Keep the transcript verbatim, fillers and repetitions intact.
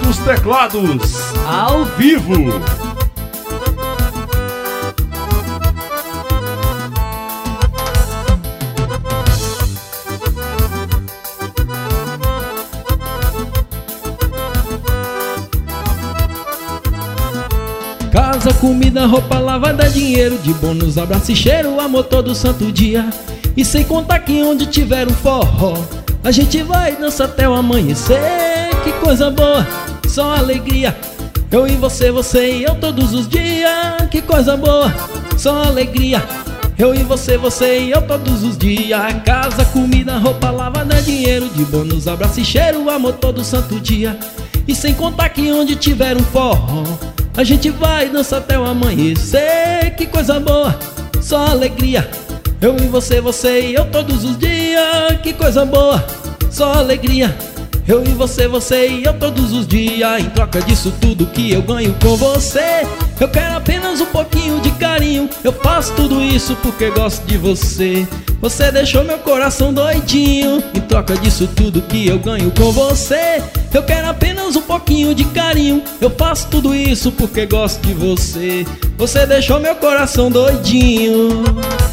nos teclados, ao vivo. Casa, comida, roupa lavada, dinheiro de bônus, abraço e cheiro, amor todo santo dia. E sem contar que onde tiver um forró, a gente vai dançar até o amanhecer. Que coisa boa, só alegria, eu e você, você e eu todos os dias. Que coisa boa, só alegria, eu e você, você e eu todos os dias. Casa, comida, roupa lavada, dinheiro de bônus, abraço e cheiro, amor todo santo dia. E sem contar que onde tiver um forró, a gente vai dançar até o amanhecer. Que coisa boa, só alegria, eu e você, você e eu todos os dias. Que coisa boa, só alegria, eu e você, você e eu todos os dias. Em troca disso tudo que eu ganho com você, eu quero apenas um pouquinho de carinho. Eu faço tudo isso porque gosto de você. Você deixou meu coração doidinho. Em troca disso tudo que eu ganho com você, eu quero apenas um pouquinho de carinho. Eu faço tudo isso porque gosto de você. Você deixou meu coração doidinho.